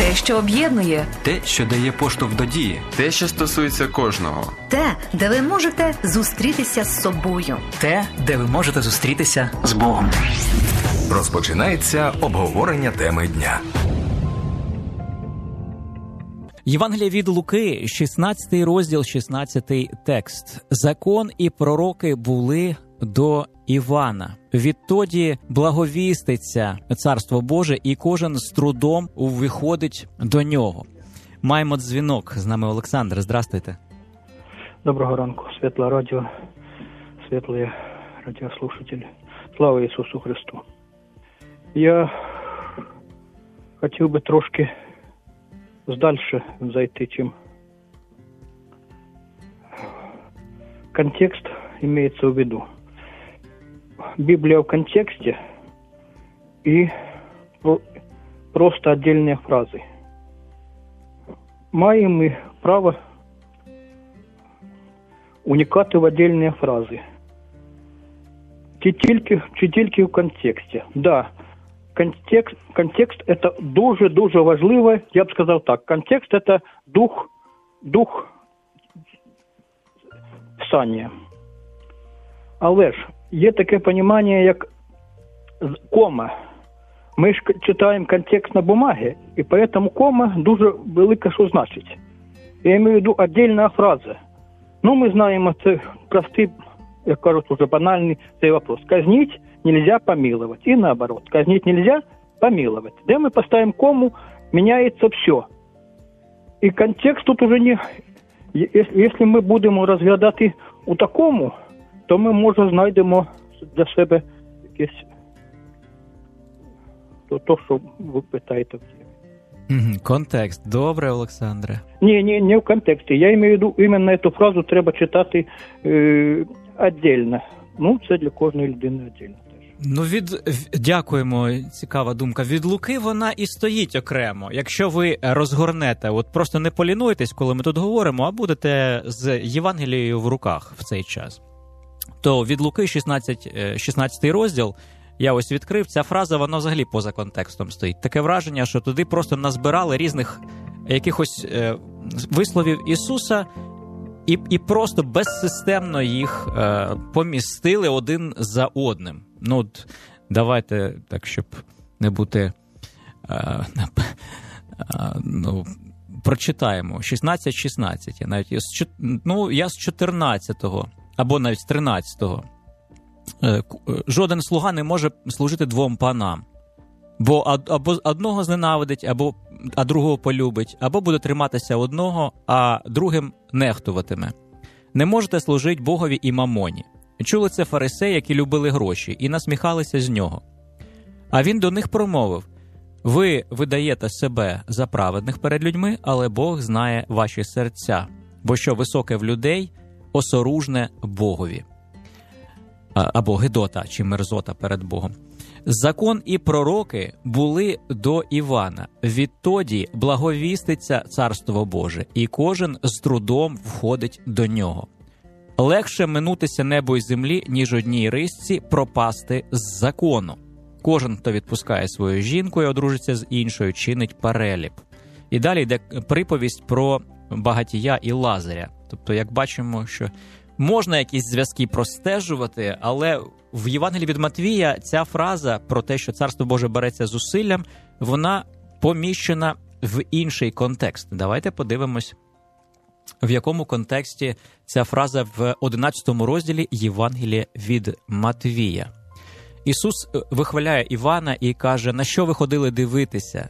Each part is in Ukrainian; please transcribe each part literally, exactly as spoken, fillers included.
Те, що об'єднує. Те, що дає поштовх до дії. Те, що стосується кожного. Те, де ви можете зустрітися з собою. Те, де ви можете зустрітися з Богом. Розпочинається обговорення теми дня. Євангеліє від Луки, шістнадцятий розділ, шістнадцятий текст. «Закон і пророки були до Івана. Відтоді благовіститься Царство Боже, і кожен з трудом виходить до нього». Маємо дзвінок. З нами Олександр. Здрастуйте. Доброго ранку. Світле радіо, світлі радіослушателі. Слава Ісусу Христу. Я хотів би трошки дальше зайти, чем контекст имеется в виду. Библия в контексте и просто отдельные фразы. Маем мы право уникати в отдельные фразы. Чи тільки, чи тільки в контексте. Да, контекст, контекст это дуже-дуже важливо, я б сказав так, контекст это дух, дух писання. Але ж є таке розуміння, як кома. Ми ж читаємо контекст на бумагі, і тому кома дуже велика, що значить. Я маю в виду віддільна фраза. Ну, ми знаємо, це простий, як кажуть, уже банальний цей вопрос. Казнить нельзя помиловать. И наоборот. Казнить нельзя помиловать. Де ми поставимо кому, міняється все. І контекст тут уже не... Якщо ми будемо розглядати у такому, то ми, може, знайдемо для себе якесь то, то що ви питаєте. Контекст. Добре, Олександре. Ні, ні, не в контексті. Я маю в виду, іменно цю фразу треба читати е, віддільно. Ну, це для кожної людини віддільно. Ну, від... Дякуємо, цікава думка. Від Луки вона і стоїть окремо. Якщо ви розгорнете, от просто не полінуйтесь, коли ми тут говоримо, а будете з Євангелією в руках в цей час, то від Луки шістнадцятий розділ, я ось відкрив, ця фраза, вона взагалі поза контекстом стоїть. Таке враження, що туди просто назбирали різних якихось е, висловів Ісуса і, і просто безсистемно їх е, помістили один за одним. Ну, от, давайте так, щоб не бути... Е, е, ну, прочитаємо. шістнадцять шістнадцять. Я навіть, ну, я з чотирнадцятого, або навіть з тринадцятого. Жоден слуга не може служити двом панам. Бо або одного зненавидить, або, а другого полюбить, або буде триматися одного, а другим нехтуватиме. Не можете служити Богові і мамоні. Чули це фарисеї, які любили гроші, і насміхалися з нього. А він до них промовив: ви видаєте себе за праведних перед людьми, але Бог знає ваші серця, бо що високе в людей, осоружне Богові. Або гидота, чи мерзота перед Богом. Закон і пророки були до Івана. Відтоді благовіститься Царство Боже, і кожен з трудом входить до нього. Легше минутися небо й землі, ніж одній рисці пропасти з закону. Кожен, хто відпускає свою жінку і одружиться з іншою, чинить переліп. І далі йде приповість про багатія і Лазаря. Тобто, як бачимо, що можна якісь зв'язки простежувати, але в Євангелії від Матвія ця фраза про те, що Царство Боже береться зусиллям, вона поміщена в інший контекст. Давайте подивимось, в якому контексті ця фраза в одинадцятому розділі Євангелія від Матвія. Ісус вихваляє Івана і каже: на що ви ходили дивитися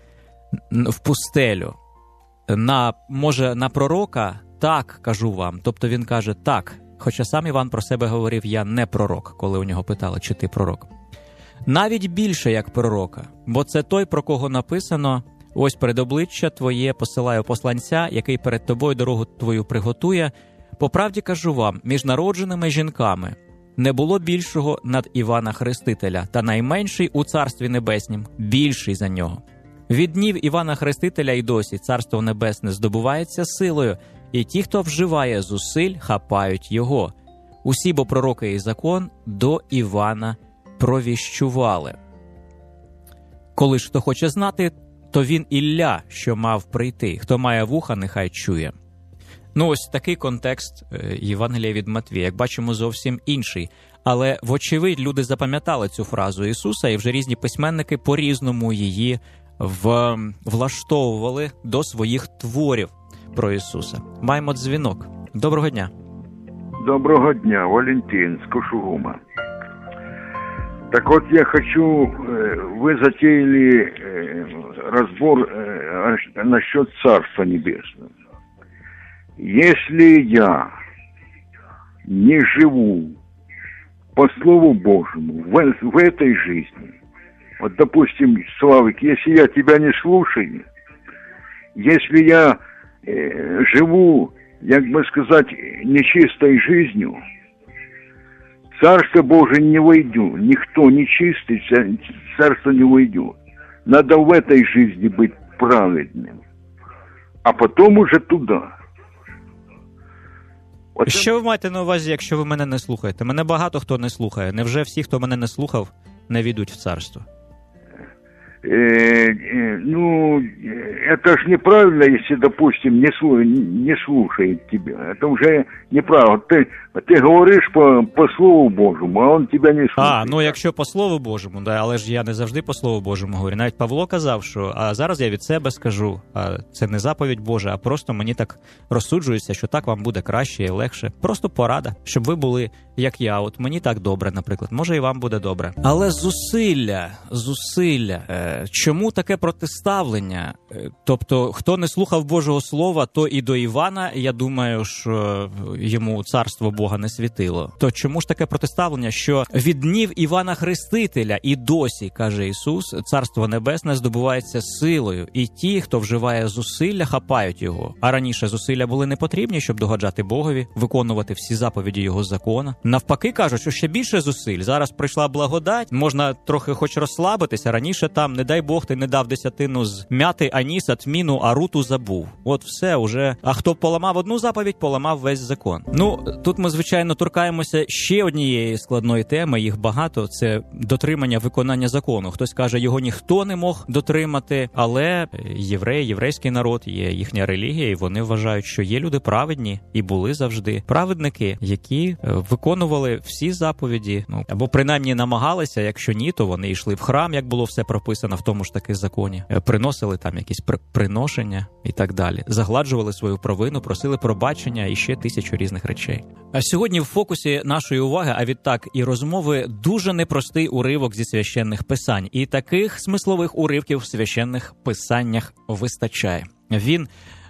в пустелю? На, може, на пророка? Так, кажу вам. Тобто він каже так, хоча сам Іван про себе говорив: я не пророк, коли у нього питали, чи ти пророк. Навіть більше, як пророка, бо це той, про кого написано: ось перед обличчя твоє посилаю посланця, який перед тобою дорогу твою приготує. По правді кажу вам, між народженими жінками не було більшого над Івана Хрестителя, та найменший у Царстві Небеснім більший за нього. Від днів Івана Хрестителя й досі Царство Небесне здобувається силою, і ті, хто вживає зусиль, хапають його. Усі бо пророки і закон до Івана провіщували. Коли ж хто хоче знати, то він Ілля, що мав прийти. Хто має вуха, нехай чує. Ну, ось такий контекст Євангелія від Матвія, як бачимо, зовсім інший. Але, вочевидь, люди запам'ятали цю фразу Ісуса, і вже різні письменники по-різному її в... влаштовували до своїх творів про Ісуса. Маємо дзвінок. Доброго дня. Доброго дня, Валентин с Кушугума. Так вот, я хочу, вы затеяли разбор насчет Царства Небесного. Если я не живу по Слову Божьему в, в этой жизни, вот, допустим, Славик, если я тебя не слушаю, если я э, живу, как бы сказать, нечистой жизнью, Царство Божие не войду, никто нечистый, Царство не войдет. Надо в этой жизни быть праведным, а потом уже туда. От... Що ви маєте на увазі, якщо ви мене не слухаєте? Мене багато хто не слухає. Невже всі, хто мене не слухав, не війдуть в царство? Э, э, ну, это же неправильно, если, допустим, не, слу... не слушает тебя. Это уже неправильно. Ты, ты говоришь по, по Слову Божьему, а он тебя не слухає. А, ну якщо по Слову Божому, да, але ж я не завжди по Слову Божому говорю. Навіть Павло казав, що а зараз я від себе скажу, а це не заповідь Божа, а просто мені так розсуджується, що так вам буде краще і легше. Просто порада, щоб ви були, як я. От мені так добре, наприклад. Може і вам буде добре. Але зусилля, зусилля... Е... Чому таке протиставлення? Тобто, хто не слухав Божого Слова, то і до Івана, я думаю, що йому царство Бога не світило. То чому ж таке протиставлення, що від днів Івана Хрестителя і досі, каже Ісус, царство небесне здобувається силою, і ті, хто вживає зусилля, хапають його. А раніше зусилля були не потрібні, щоб догоджати Богові, виконувати всі заповіді Його закона. Навпаки, кажуть, що ще більше зусиль. Зараз прийшла благодать, можна трохи хоч розслабитися, раніше там, не дай Бог, ти не дав десятину з мяти, аніса, тміну, а руту забув. От все, уже. А хто поламав одну заповідь, поламав весь закон. Ну, тут ми, звичайно, торкаємося ще однієї складної теми, їх багато, це дотримання виконання закону. Хтось каже, його ніхто не мог дотримати, але євреї, єврейський народ, є їхня релігія, і вони вважають, що є люди праведні, і були завжди праведники, які виконували всі заповіді, ну, або принаймні намагалися, якщо ні, то вони йшли в храм, як було все прописано в тому ж таки законі, приносили там якісь при- приношення і так далі, загладжували свою провину, просили пробачення і ще тисячу різних речей. А сьогодні в фокусі нашої уваги, а відтак і розмови, дуже непростий уривок зі священних писань. І таких смислових уривків в священних писаннях вистачає. Він,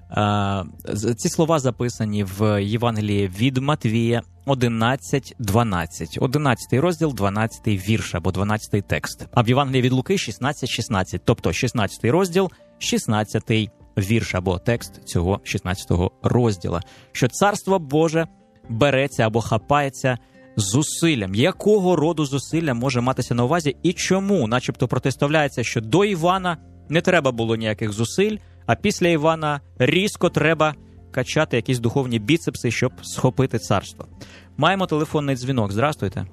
а, ці слова записані в Євангелії від Матвія одинадцять дванадцять. одинадцятий розділ, дванадцятий вірш або дванадцятий текст. А в Євангелії від Луки шістнадцять шістнадцять. Тобто шістнадцятий розділ, шістнадцятий вірш або текст цього шістнадцятого розділа. Що царство Боже береться або хапається зусиллям. Якого роду зусилля може матися на увазі і чому? Начебто протиставляється, що до Івана не треба було ніяких зусиль, а після Івана різко треба качати якісь духовні біцепси, щоб схопити царство. Маємо телефонний дзвінок. Здравствуйте.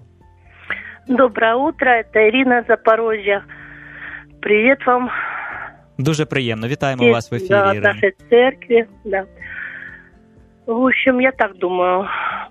Доброе утро, это Ирина, Запорожье. Привет вам. Дуже приємно. Вітаємо Здесь, вас в ефірі, да, Ірина. в нашей церкви, да. В общем, я так думаю.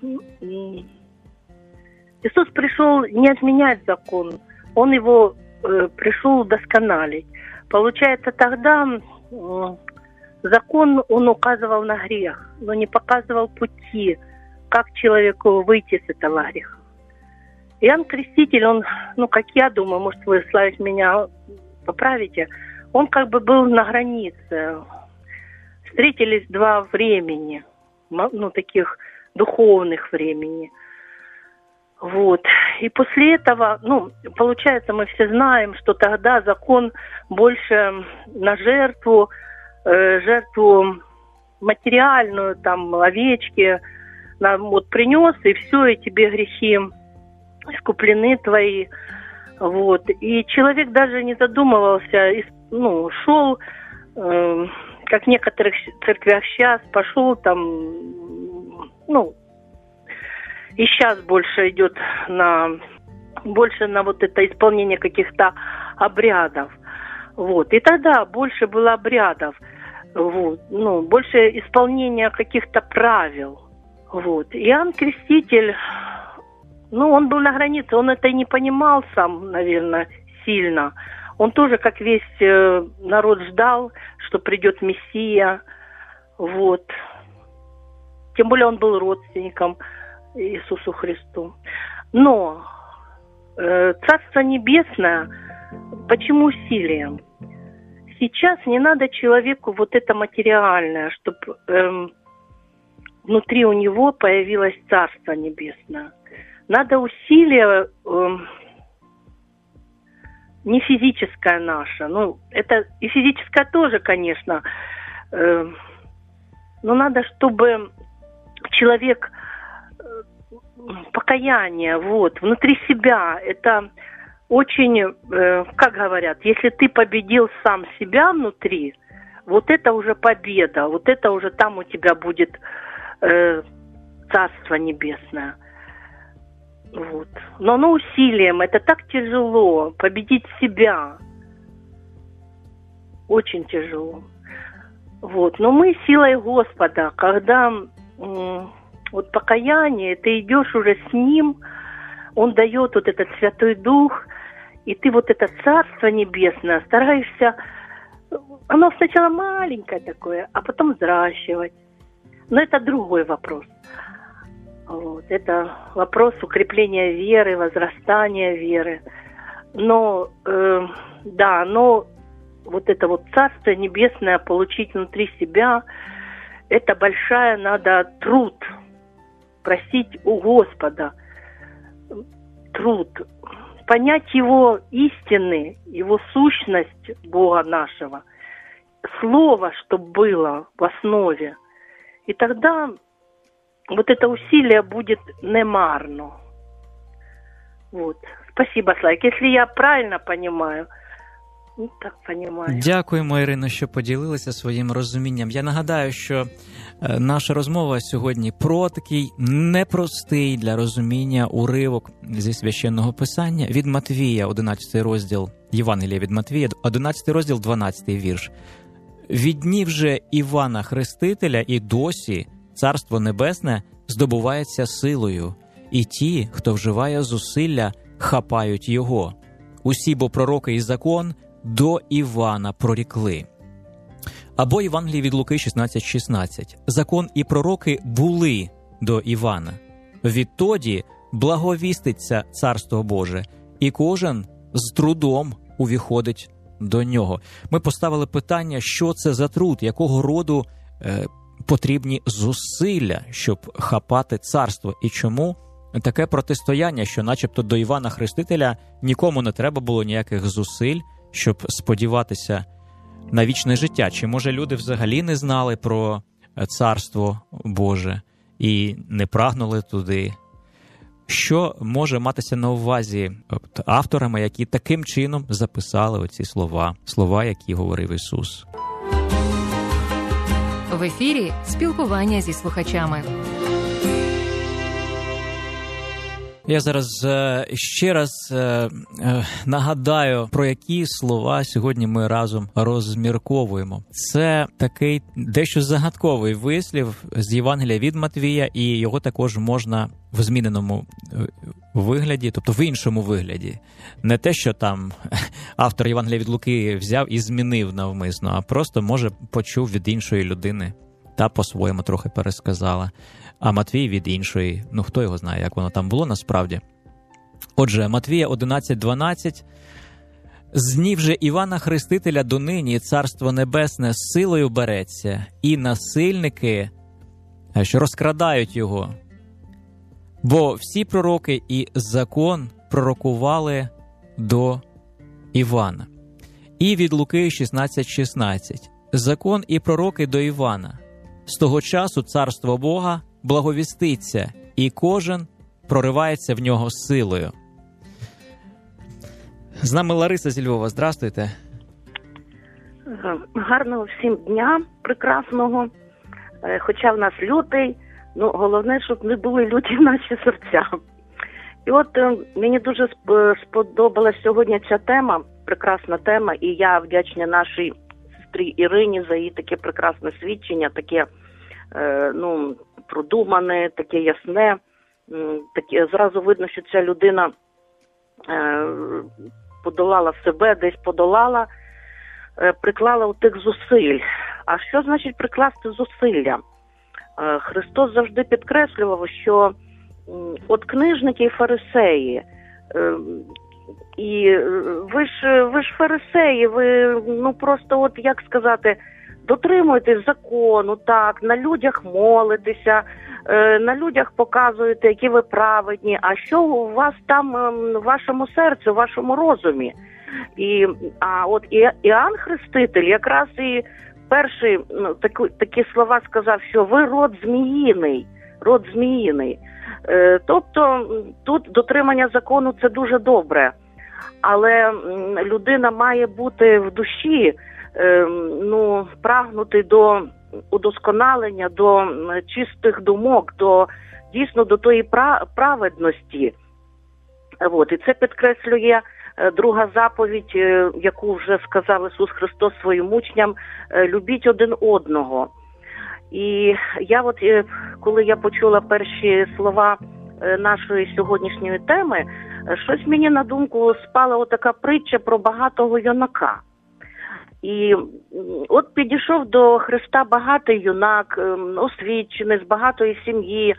Иисус пришел не отменять закон, Он его э, пришел досконалить. Получается, тогда э, закон, он указывал на грех, но не показывал пути, как человеку выйти с этого греха. Иоанн Креститель, он, ну, как я думаю, может, вы, Славик, меня поправите, он как бы был на границе. Встретились два времени, ну, таких духовных времени. Вот. И после этого, ну, получается, мы все знаем, что тогда закон больше на жертву, э, жертву материальную, там, овечки, нам вот принес, и все, и тебе грехи искуплены твои. Вот. И человек даже не задумывался, ну, шел, э, как в некоторых церквях сейчас, пошел там, ну, и сейчас больше идет на, больше на вот это исполнение каких-то обрядов. Вот. И тогда больше было обрядов, вот, ну, больше исполнения каких-то правил. Вот. Иоанн Креститель, ну, он был на границе, он это и не понимал сам, наверное, сильно. Он тоже, как весь э, народ, ждал, что придет Мессия. Вот. Тем более он был родственником Иисусу Христу. Но э, Царство Небесное, почему усилием? Сейчас не надо человеку вот это материальное, чтобы э, внутри у него появилось Царство Небесное. Надо усилие э, не физическое наше. Ну, это и физическое тоже, конечно. Э, но надо, чтобы человек э, покаяние, вот, внутри себя. Это очень, э, как говорят, если ты победил сам себя внутри, вот это уже победа, вот это уже там у тебя будет э, Царство Небесное. Вот. Но оно усилием, это так тяжело, победить себя. Очень тяжело. Вот. Но мы силой Господа, когда э, вот покаяние, ты идешь уже с Ним, Он дает вот этот Святой Дух, и ты вот это Царство Небесное стараешься, оно сначала маленькое такое, а потом взращивать. Но это другой вопрос. Вот. Это вопрос укрепления веры, возрастания веры. Но, э, да, но вот это вот Царство Небесное получить внутри себя, это большая надо труд, просить у Господа труд, понять Его истины, Его сущность Бога нашего, Слово, что было в основе. И тогда вот это усилие будет немарно. Вот. Спасибо, Слайк. Если я правильно понимаю, ну, так понимаю. Дякуємо, Ірино, що поділилися своїм розумінням. Я нагадаю, що наша розмова сьогодні про такий непростий для розуміння уривок зі Священного Писання від Матвія, одинадцятий розділ, Євангелія від Матвія, одинадцятий розділ, дванадцятий вірш. «Від днів же Івана Хрестителя і досі Царство Небесне здобувається силою, і ті, хто вживає зусилля, хапають його. Усі бо пророки і закон до Івана прорікли». Або Євангеліє від Луки шістнадцять шістнадцять. «Закон і пророки були до Івана. Відтоді благовіститься Царство Боже, і кожен з трудом увіходить до нього». Ми поставили питання, що це за труд, якого роду е, потрібні зусилля, щоб хапати царство, і чому таке протистояння, що начебто до Івана Хрестителя нікому не треба було ніяких зусиль, щоб сподіватися на вічне життя. Чи, може, люди взагалі не знали про Царство Боже і не прагнули туди? Що може матися на увазі авторами, які таким чином записали оці слова, слова, які говорив Ісус? В ефірі спілкування зі слухачами. Я зараз е, ще раз е, е, нагадаю, про які слова сьогодні ми разом розмірковуємо. Це такий дещо загадковий вислів з Євангелія від Матвія, і його також можна в зміненому вигляді, тобто в іншому вигляді. Не те, що там автор Євангелія від Луки взяв і змінив навмисно, а просто, може, почув від іншої людини та по-своєму трохи пересказала. А Матвій від іншої, ну хто його знає, як воно там було насправді. Отже, Матвія одинадцять дванадцять. «З днів же Івана Хрестителя донині Царство Небесне з силою береться, і насильники, що розкрадають його. Бо всі пророки і закон пророкували до Івана». І від Луки шістнадцять шістнадцять. «Закон і пророки до Івана. З того часу Царство Бога благовіститься, і кожен проривається в нього силою». З нами Лариса зі Львова. Здрастуйте. Гарного всім дня, прекрасного. Хоча в нас лютий, ну головне, щоб не були люті наші серця. І от мені дуже сподобалась сьогодні ця тема прекрасна тема, і я вдячна нашій сестрі Ірині за її таке прекрасне свідчення, таке, е, ну, продумане, таке ясне. Таке, зразу видно, що ця людина е, подолала себе, десь подолала, е, приклала у тих зусиль. А що значить прикласти зусилля? Е, Христос завжди підкреслював, що м, от книжники і фарисеї, е, і ви ж, ви ж фарисеї, ви, ну просто от, як сказати, дотримуєтесь закону, так, на людях молитеся, на людях показуєте, які ви праведні, а що у вас там в вашому серці, в вашому розумі. І, а от Іоанн Хреститель якраз і перші ну, такі, такі слова сказав, що ви род зміїний, род зміїний. Е, тобто тут дотримання закону – це дуже добре, але людина має бути в душі, е, ну, прагнути до удосконалення, до чистих думок, до дійсно до тої праведності. От, і це підкреслює друга заповідь, яку вже сказав Ісус Христос своїм учням: любіть один одного. І я от, коли я почула перші слова нашої сьогоднішньої теми, щось мені на думку спала отака притча про багатого юнака. І от підійшов до Христа багатий юнак, освічений, з багатої сім'ї,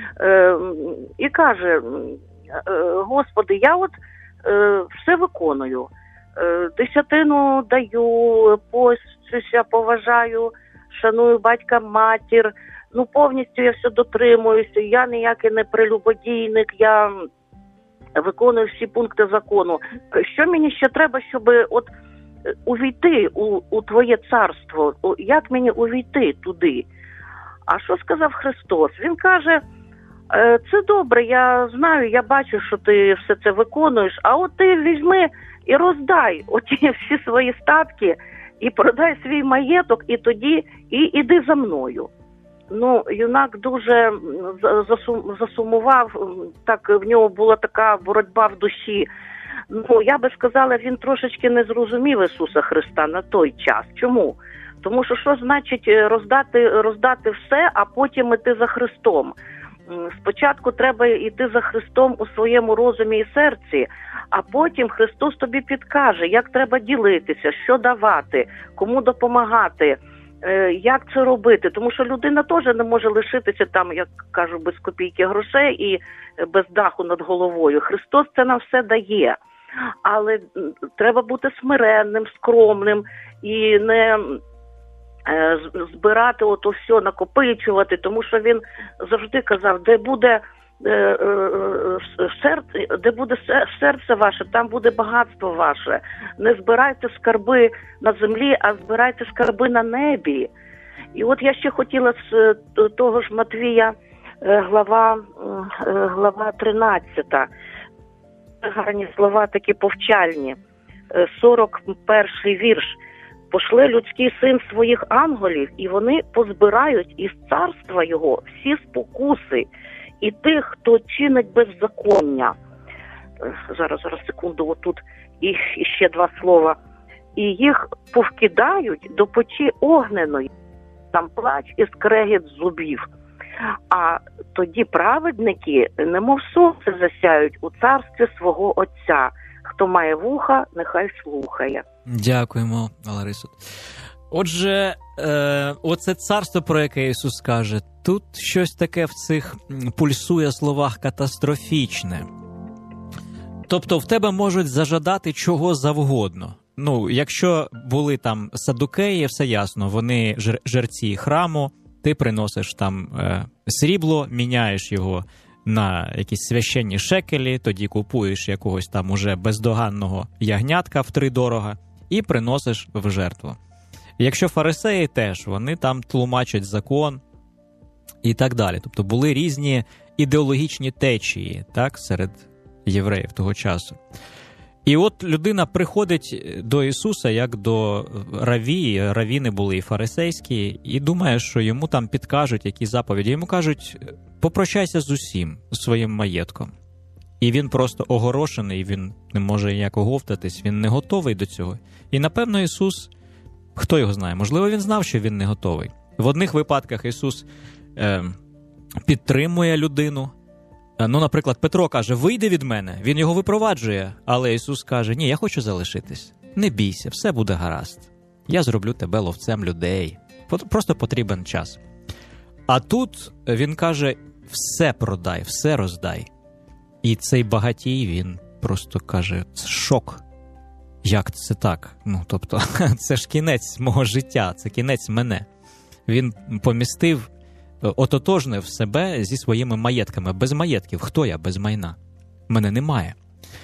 і каже: Господи, я от все виконую, десятину даю, постюся, поважаю, шаную батька, матір, ну повністю я все дотримуюся, я ніякий не прелюбодійник, я виконую всі пункти закону. Що мені ще треба, щоб от увійти у, у Твоє царство? Як мені увійти туди? А що сказав Христос? Він каже: це добре, я знаю, я бачу, що ти все це виконуєш, а от ти візьми і роздай оті всі свої статки, і продай свій маєток, і тоді і іди за мною. Ну, юнак дуже засум, засумував, так в нього була така боротьба в душі. Ну, я би сказала, він трошечки не зрозумів Ісуса Христа на той час. Чому? Тому що що значить роздати, роздати все, а потім іти за Христом? Спочатку треба йти за Христом у своєму розумі і серці, а потім Христос тобі підкаже, як треба ділитися, що давати, кому допомагати, як це робити. Тому що людина теж не може лишитися там, як кажу, без копійки грошей і без даху над головою. Христос це нам все дає. Але треба бути смиренним, скромним і не збирати ото все, накопичувати, тому що він завжди казав, де буде серце, де буде серце ваше, там буде багатство ваше. Не збирайте скарби на землі, а збирайте скарби на небі. І от я ще хотіла з того ж Матвія, глава, глава тринадцята. Гарні слова, такі повчальні. сорок перший вірш. «Пошле людський син своїх ангелів, і вони позбирають із царства його всі спокуси і тих, хто чинить беззаконня». Зараз, зараз, секунду, отут і, і ще два слова. «І їх повкидають до печі огненої, там плач і скрегіт зубів. А тоді праведники, немов сонце, засяють у царстві свого Отця. Хто має вуха, нехай слухає». Дякуємо, Ларисо. Отже, е, оце царство, про яке Ісус каже, тут щось таке в цих пульсує словах катастрофічне. Тобто в тебе можуть зажадати чого завгодно. Ну, якщо були там саддукеї, все ясно, вони жер, жерці храму, ти приносиш там е, срібло, міняєш його на якісь священні шекелі, тоді купуєш якогось там уже бездоганного ягнятка втридорога і приносиш в жертву. Якщо фарисеї теж, вони там тлумачать закон і так далі. Тобто були різні ідеологічні течії, так, серед євреїв того часу. І от людина приходить до Ісуса як до равії, равіни були і фарисейські, і думає, що йому там підкажуть які заповіді. Йому кажуть: попрощайся з усім своїм маєтком І він просто огорошений, він не може ніяк оговтатись, він не готовий до цього. І, напевно, Ісус, хто його знає, можливо, він знав, що він не готовий. В одних випадках Ісус е, підтримує людину. Ну, наприклад, Петро каже, вийди від мене, він його випроваджує, але Ісус каже, ні, я хочу залишитись, не бійся, все буде гаразд, я зроблю тебе ловцем людей, просто потрібен час. А тут він каже, все продай, все роздай. І цей багатій, він просто каже, це шок, як це так? Ну, тобто, це ж кінець мого життя, це кінець мене. Він помістив, ототожнив себе зі своїми маєтками. Без маєтків. Хто я без майна? Мене немає.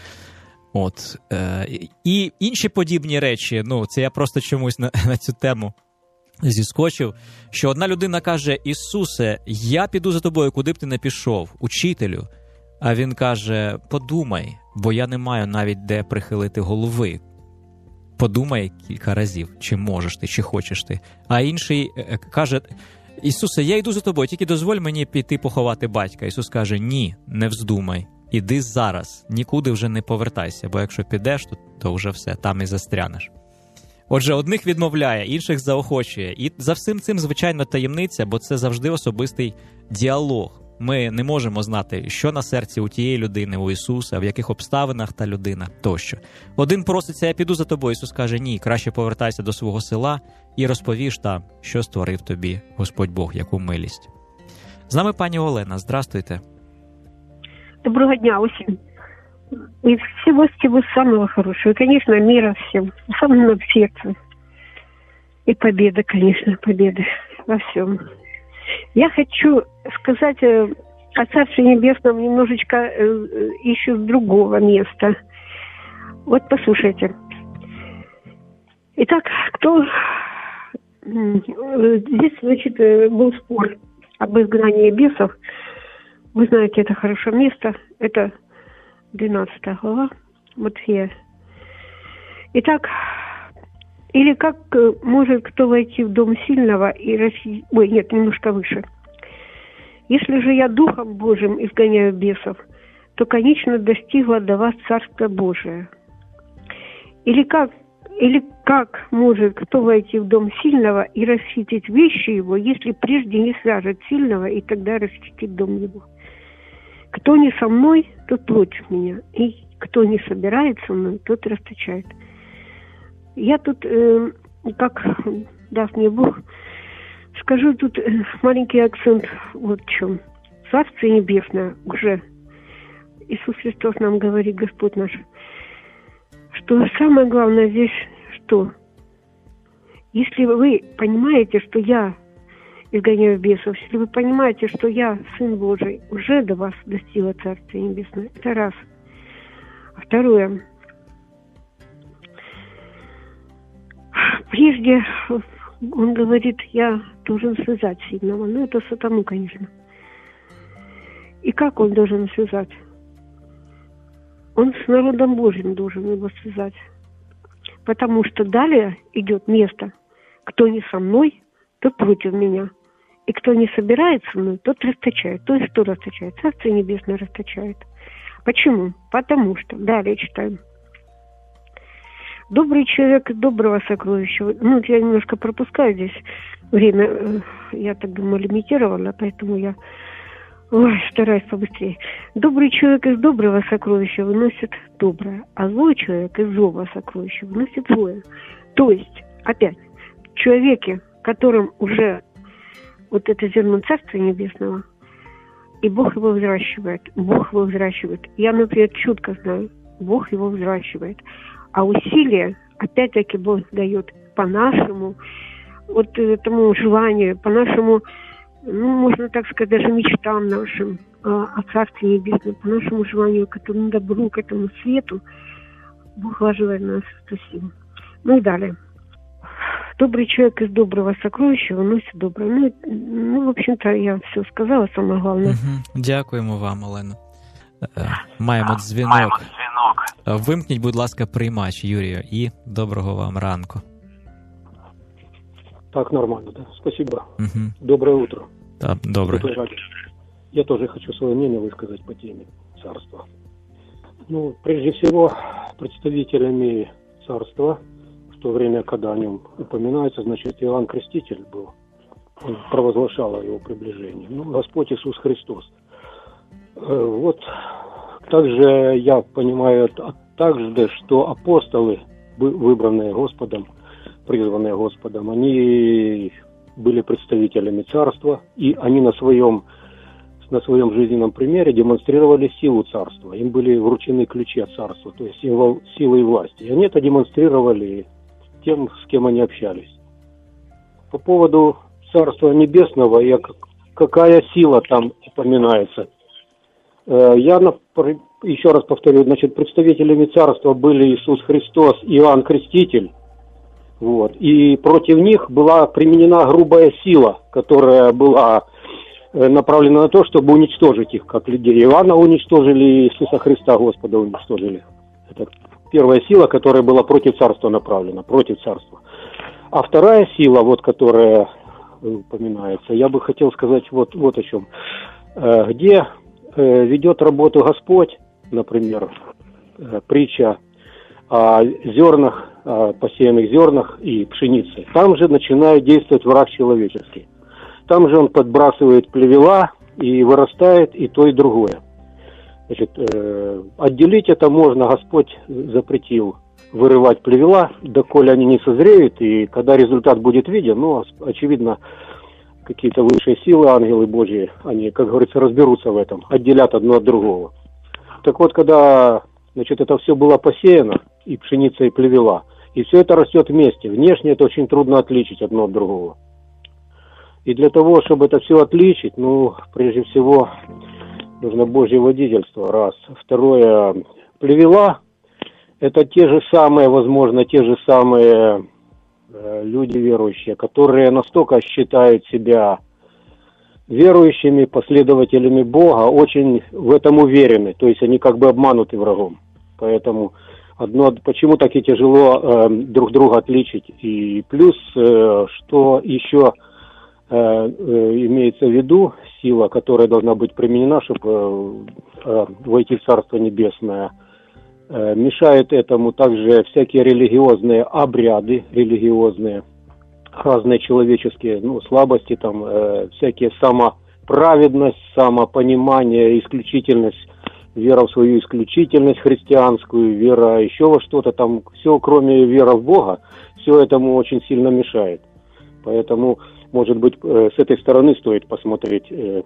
От. Е, і інші подібні речі, ну, це я просто чомусь на, на цю тему зіскочив, що одна людина каже, Ісусе, я піду за тобою, куди б ти не пішов, учителю. А він каже, подумай, бо я не маю навіть де прихилити голови. Подумай кілька разів, чи можеш ти, чи хочеш ти. А інший каже, Ісусе, я йду за тобою, тільки дозволь мені піти поховати батька. Ісус каже, ні, не вздумай, іди зараз, нікуди вже не повертайся, бо якщо підеш, то, то вже все, там і застрянеш. Отже, одних відмовляє, інших заохочує. І за всім цим, звичайно, таємниця, бо це завжди особистий діалог. Ми не можемо знати, що на серці у тієї людини, у Ісуса, в яких обставинах та людина, тощо. Один проситься, я піду за тобою. Ісус каже, ні, краще повертайся до свого села і розповіш там, що створив тобі Господь Бог, яку милість. З нами пані Олена, здрастуйте. Доброго дня усім. И всего-всего самого хорошего. И, конечно, мира всем. Самого в сердце. И победа, конечно, победа во всем. Я хочу сказать о Царстве Небесном немножечко еще с другого места. Вот послушайте. Итак, кто... Здесь, значит, был спор об изгнании бесов. Вы знаете, это хорошее место. Это двенадцатая глава Матфея. Итак, или как может кто войти в дом сильного и расти... Ой, нет, немножко выше. Если же я Духом Божьим изгоняю бесов, то, конечно, достигла до вас Царство Божие. Или как, или как может кто войти в дом сильного и расхитить вещи его, если прежде не свяжет сильного и тогда расхитит дом его? Кто не со мной, тот против меня, и кто не собирает со мной, тот расточает. Я тут, э, как даст мне Бог, скажу тут маленький акцент вот в чем. Царствие Небесное уже, Иисус Христос нам говорит, Господь наш, что самое главное здесь, что если вы понимаете, что я изгоняю бесов, если вы понимаете, что я, Сын Божий, уже до вас достигла Царствия Небесное, это раз. А второе, прежде он говорит, я должен связать сильного, ну это сатану, конечно. И как он должен связать? Он с народом Божьим должен его связать. Потому что далее идет место, кто не со мной, тот против меня. И кто не собирает со мной, тот расточает. То есть кто расточает? Царствие Небесное расточает. Почему? Потому что, далее читаем. Добрый человек доброго сокровища. Ну, я немножко пропускаю здесь время. Я так думаю, лимитировала, поэтому я ой, стараюсь побыстрее. Добрый человек из доброго сокровища выносит доброе, а злой человек из злого сокровища выносит злое. То есть, опять, в человеке, которым уже вот это зерно Царства Небесного, и Бог его взращивает. Бог его взращивает. Я, например, четко знаю, Бог его взращивает. А усилия, опять-таки, Бог дает по нашему, вот этому желанию, по нашему, ну, можно так сказать, даже мечтам нашим о, о Царстве Небесном, по нашему желанию, к этому добру, к этому свету, Бог вложил нас. Спасибо. Ну и далее. Добрый человек из доброго сокровища выносит доброе. Ну, ну, в общем-то, я все сказала, самое главное. Угу. Дякуємо вам, Олено. Маємо дзвінок. Маємо дзвінок. Вимкніть, будь ласка, приймач, Юрію, і доброго вам ранку. Так, нормально, да. Спасибо. Угу. Доброе утро. Да, доброе. Я тоже хочу свое мнение высказать по теме царства. Ну, прежде всего, представителями царства, в то время, когда о нем упоминается, значит, Иоанн Креститель был. Он провозглашал о его приближении. Ну, Господь Иисус Христос. Вот также я понимаю также, что апостолы, выбранные Господом, призванные Господом, они были представителями царства, и они на своем, на своем жизненном примере демонстрировали силу царства. Им были вручены ключи от царства, то есть символ силы и власти. И они это демонстрировали тем, с кем они общались. По поводу Царства Небесного, и какая сила там упоминается. Я еще раз повторю, значит, представителями царства были Иисус Христос и Иоанн Креститель. Вот. И против них была применена грубая сила, которая была направлена на то, чтобы уничтожить их, как людей. Иоанна уничтожили, Иисуса Христа, Господа уничтожили. Это первая сила, которая была против царства направлена, против царства. А вторая сила, вот, которая упоминается, я бы хотел сказать вот, вот о чем. Где ведет работу Господь, например, притча о зернах, о посеянных зернах и пшенице, там же начинает действовать враг человеческий. Там же он подбрасывает плевела, и вырастает и то, и другое. Значит, отделить это можно, Господь запретил вырывать плевела, доколе они не созреют, и когда результат будет виден, ну, очевидно, какие-то высшие силы, ангелы Божьи, они, как говорится, разберутся в этом, отделят одно от другого. Так вот, когда, значит, это все было посеяно, и пшеница, и плевела, и все это растет вместе, внешне это очень трудно отличить одно от другого. И для того, чтобы это все отличить, ну, прежде всего, нужно Божье водительство, раз. Второе, плевела, это те же самые, возможно, те же самые э, люди верующие, которые настолько считают себя верующими, последователями Бога, очень в этом уверены, то есть они как бы обмануты врагом. Поэтому одно, почему так и тяжело э, друг друга отличить. И плюс, э, что еще э, э, имеется в виду, сила, которая должна быть применена, чтобы э, э, войти в Царство Небесное, мешают этому также всякие религиозные обряды, религиозные, разные человеческие, ну, слабости, там, э, всякие самоправедность, самопонимание, исключительность, вера в свою исключительность христианскую, вера еще во что-то там, все, кроме веры в Бога, все этому очень сильно мешает. Поэтому, может быть, э, с этой стороны стоит посмотреть. Э,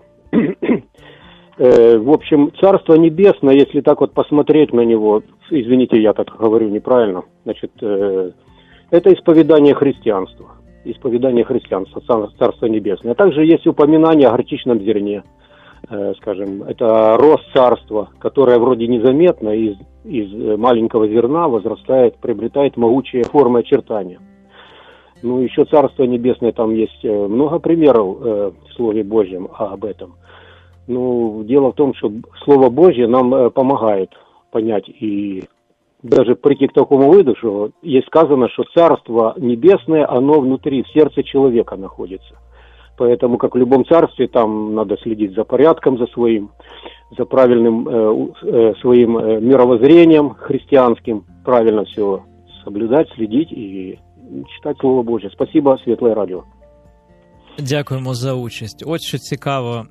В общем, Царство Небесное, если так вот посмотреть на него, извините, я так говорю неправильно, значит, это исповедание христианства, исповедание христианства, Царство Небесное. А также есть упоминание о горчичном зерне, скажем, это рост царства, которое вроде незаметно из, из маленького зерна возрастает, приобретает могучие формы очертания. Ну, еще Царство Небесное, там есть много примеров в Слове Божьем об этом. Ну, дело в том, что Слово Божье нам э, помогает понять и даже прийти к такому выводу, что есть сказано, что Царство Небесное, оно внутри, в сердце человека находится. Поэтому, как в любом царстве, там надо следить за порядком, за своим, за правильным э, э, своим э, мировоззрением христианским, правильно все соблюдать, следить і читати Слово Боже. Спасибо, Світле Радіо. Дякуємо за участь. От що цікаво,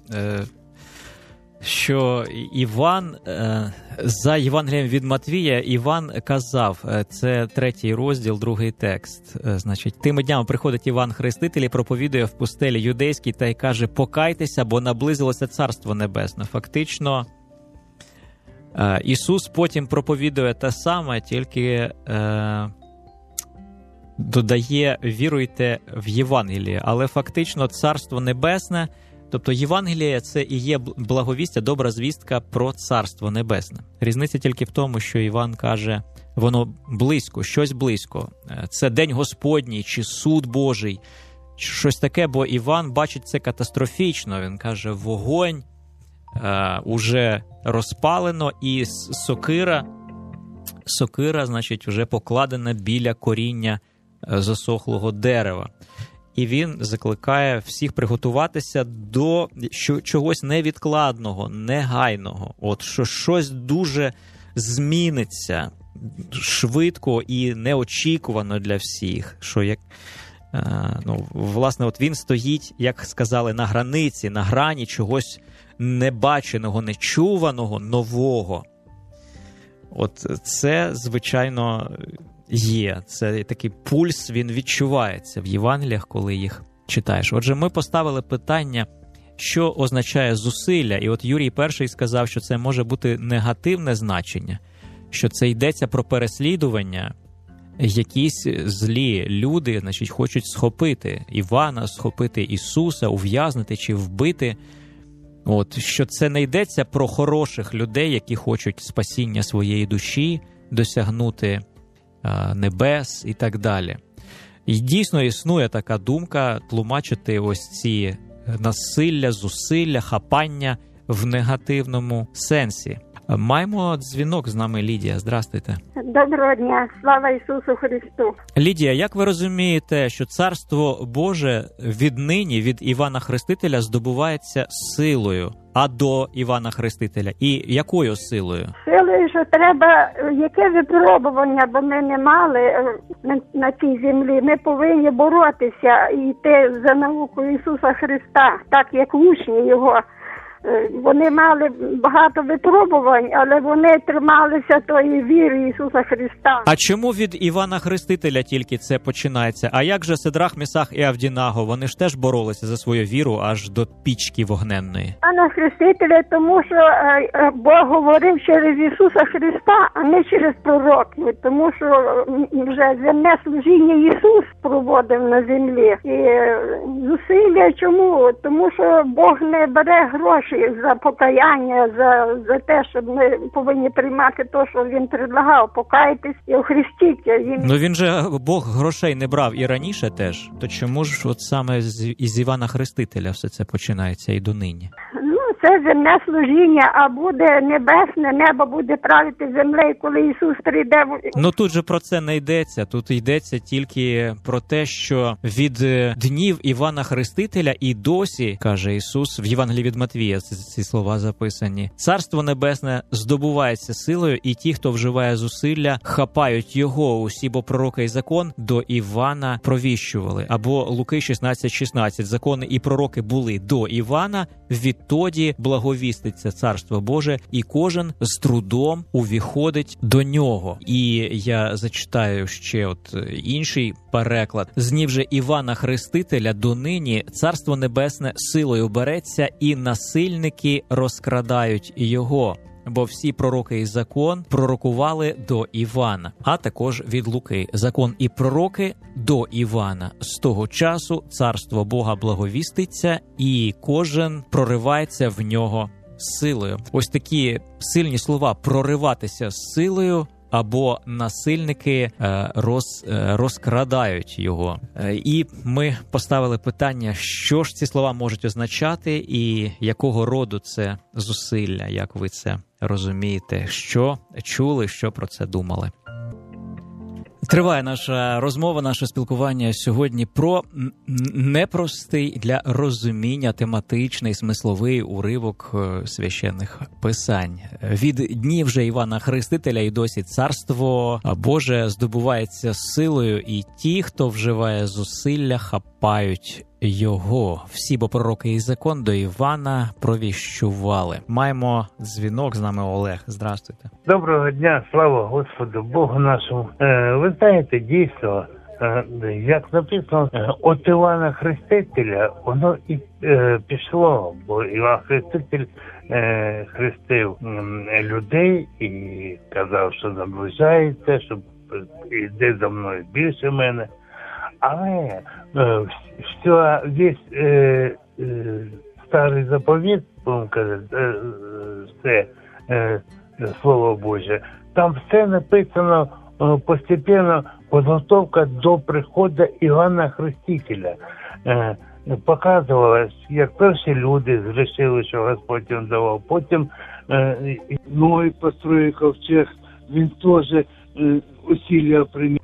що Іван, за Євангелієм від Матвія, Іван казав, це третій розділ, другий текст, значить, тими днями приходить Іван Хреститель і проповідує в пустелі юдейській та й каже, покайтеся, бо наблизилося Царство Небесне. Фактично, Ісус потім проповідує те саме, тільки додає, віруйте в Євангеліє, але фактично Царство Небесне, тобто Євангеліє – це і є благовістя, добра звістка про Царство Небесне. Різниця тільки в тому, що Іван каже, воно близько, щось близько. Це День Господній чи суд Божий, щось таке, бо Іван бачить це катастрофічно. Він каже, вогонь е, уже розпалено і сокира, сокира, значить, вже покладена біля коріння засохлого дерева. І він закликає всіх приготуватися до чогось невідкладного, негайного. От що щось дуже зміниться швидко і неочікувано для всіх, що як ну, власне, от він стоїть, як сказали, на границі, на грані чогось небаченого, нечуваного, нового. От це, звичайно, є. Це такий пульс, він відчувається в Євангеліях, коли їх читаєш. Отже, ми поставили питання, що означає зусилля. І от Юрій Перший сказав, що це може бути негативне значення, що це йдеться про переслідування. Якісь злі люди, значить, хочуть схопити Івана, схопити Ісуса, ув'язнити чи вбити. От, що це не йдеться про хороших людей, які хочуть спасіння своєї душі, досягнути а, небес і так далі. І дійсно існує така думка тлумачити ось ці насилля, зусилля, хапання в негативному сенсі. Маємо дзвінок, з нами Лідія. Здрастуйте. Доброго дня. Слава Ісусу Христу. Лідія, як ви розумієте, що Царство Боже віднині від Івана Хрестителя здобувається силою, а до Івана Хрестителя? І якою силою? Силою, що треба, яке випробування, бо ми не мали на цій землі. Ми повинні боротися і йти за наукою Ісуса Христа, так як учні Його. Вони мали багато випробувань, але вони трималися тої віри Ісуса Христа. А чому від Івана Хрестителя тільки це починається? А як же Сидрах, Місах і Авдінаго? Вони ж теж боролися за свою віру аж до пічки вогненної. Івана Хрестителя, тому що Бог говорив через Ісуса Христа, а не через пророків. Тому що вже земне служіння Ісус проводив на землі. І зусилля чому? Тому що Бог не бере гроші за покаяння, за, за те, щоб ми повинні приймати те, що він предлагав, покайтесь і охрестіться. Він... Ну він же, Бог грошей не брав і раніше теж. То чому ж от саме з, із Івана Хрестителя все це починається і донині? Ну, це земне служіння, а буде небесне, небо буде правити землею, коли Ісус прийде. Ну тут же про це не йдеться. Тут йдеться тільки про те, що від днів Івана Хрестителя і досі, каже Ісус, в Євангелії від Матвія ці слова записані, Царство Небесне здобувається силою, і ті, хто вживає зусилля, хапають його. Усі, бо пророки і закон до Івана провіщували. Або Луки шістнадцять шістнадцять. Закони і пророки були до Івана, відтоді благовіститься Царство Боже, і кожен з трудом увіходить до нього. І я зачитаю ще от інший переклад. З днів же Івана Хрестителя донині Царство Небесне силою береться, і насильники розкрадають його. Бо всі пророки і закон пророкували до Івана, а також від Луки. Закон і пророки до Івана. З того часу Царство Бога благовіститься, і кожен проривається в нього силою. Ось такі сильні слова «прориватися з силою» або насильники роз, розкрадають його. І ми поставили питання, що ж ці слова можуть означати і якого роду це зусилля, як ви це розумієте, що чули, що про це думали. Триває наша розмова, наше спілкування сьогодні про непростий для розуміння тематичний, смисловий уривок священних писань. Від днів же Івана Хрестителя і досі Царство Боже здобувається силою, і ті, хто вживає зусилля, хапають його. Всі, бо пророки і закон до Івана провіщували. Маємо дзвінок, з нами Олег. Здравствуйте. Доброго дня, слава Господу Богу нашому. Е, ви знаєте, дійсно, е, як написано, е, от Івана Хрестителя, воно і е, пішло, бо Іван Хреститель е, хрестив е, людей і казав, що наближається, що йде за мною більше мене. Але е, все, весь е, е, старий заповіт, будемо казати, е, все, е, Слово Боже, там все написано е, постепенно, підготовка до приходу Івана Хрестителя. Е, показувалось, як перші люди зрішили, що Господь їм давав. Потім е, Ной построїв ковчег, він теж е, усилля приміняв.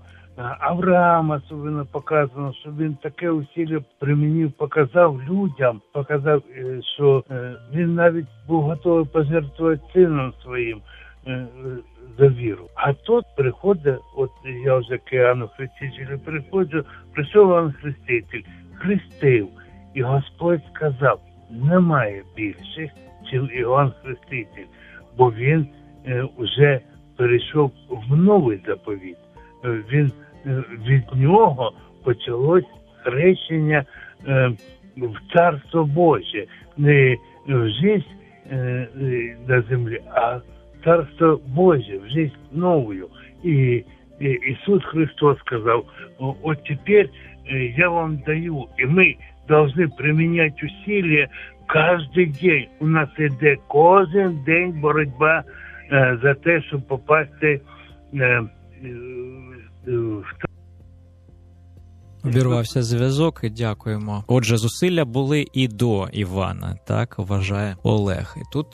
Авраам особливо показано, що він таке усилля примінив, показав людям, показав, що він навіть був готовий пожертвувати сином своїм, е, за віру. А тут приходить, от я вже к Іоанну Хрестителю приходжу, прийшов Іоанн Хреститель, хрестив, і Господь сказав, немає більших, ніж Іоанн Хреститель, бо він е, вже перейшов в новий заповіт. Е, він, е, від нього почалось хрещення е, в Царство Боже, не в життя е, е, на землі, а Царство Боже, в жизнь новую. И, и Иисус Христос сказал, вот теперь я вам даю, и мы должны применять усилия каждый день. У нас іде кожен день боротьба э, за те, щоб попасти э, э, в Обірвався зв'язок, і дякуємо. Отже, зусилля були і до Івана, так вважає Олег. І тут,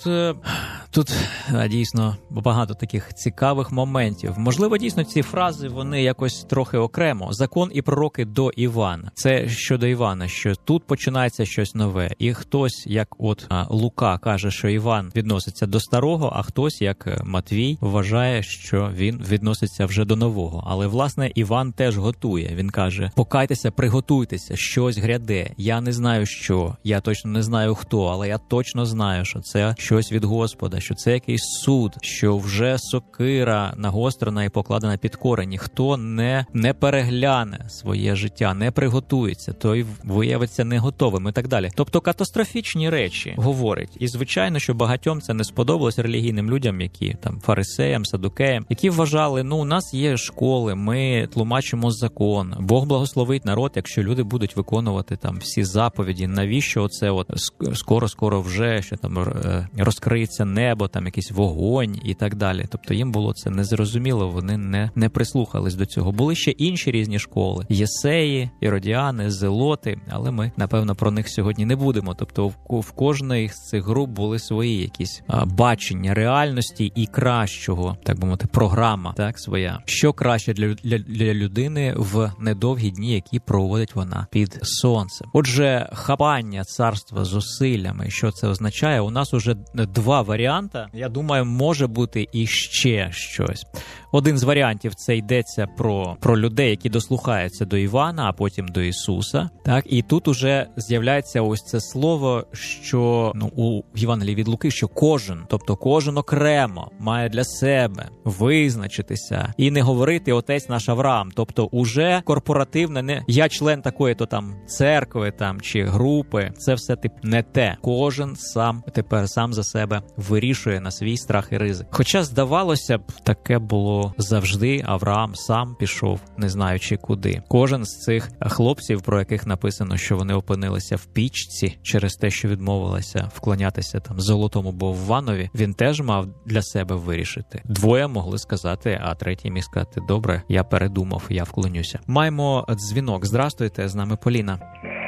тут дійсно багато таких цікавих моментів. Можливо, дійсно ці фрази, вони якось трохи окремо. Закон і пророки до Івана. Це щодо Івана, що тут починається щось нове. І хтось, як от а, Лука, каже, що Іван відноситься до старого, а хтось, як Матвій, вважає, що він відноситься вже до нового. Але, власне, Іван теж готує. Він каже, покайтеся, приготуйтеся, щось гряде. Я не знаю що, я точно не знаю хто, але я точно знаю, що це щось від Господа, що це якийсь суд, що вже сокира нагострена і покладена під корень. Ніхто не, не перегляне своє життя, не приготується, той виявиться не готовим і так далі. Тобто катастрофічні речі говорить. І звичайно, що багатьом це не сподобалось релігійним людям, які там фарисеям, садукеям, які вважали, ну у нас є школи, ми тлумачимо закон, Бог благословить народ, якщо люди будуть виконувати там всі заповіді. Навіщо оце от скоро-скоро вже, що там розкриється небо, там якийсь вогонь і так далі. Тобто їм було це незрозуміло, вони не, не прислухались до цього. Були ще інші різні школи. Єсеї, Іродіани, Зелоти, але ми, напевно, про них сьогодні не будемо. Тобто в, в кожної з цих груп були свої якісь а, бачення реальності і кращого, так би мовити, програма, так, своя. Що краще для, для, для людини в недовгі дні, які проводить вона під сонцем. Отже, хапання царства зусиллями, що це означає? У нас уже два варіанти. Я думаю, може бути і ще щось. Один з варіантів – це йдеться про, про людей, які дослухаються до Івана, а потім до Ісуса. Так, і тут уже з'являється ось це слово, що ну, у Євангелії від Луки, що кожен, тобто кожен окремо має для себе визначитися і не говорити «Отець наш Авраам», тобто уже корпоративне, не я член такої-то там церкви там чи групи, це все тип не те. Кожен сам тепер сам за себе вирішує на свій страх і ризик. Хоча, здавалося б, таке було завжди. Авраам сам пішов, не знаючи куди. Кожен з цих хлопців, про яких написано, що вони опинилися в пічці через те, що відмовилися вклонятися там золотому Бовванові, він теж мав для себе вирішити. Двоє могли сказати, а третій міг сказати, добре, я передумав, я вклонюся. Маємо дзвінок. Здравствуйте, з нами Поліна.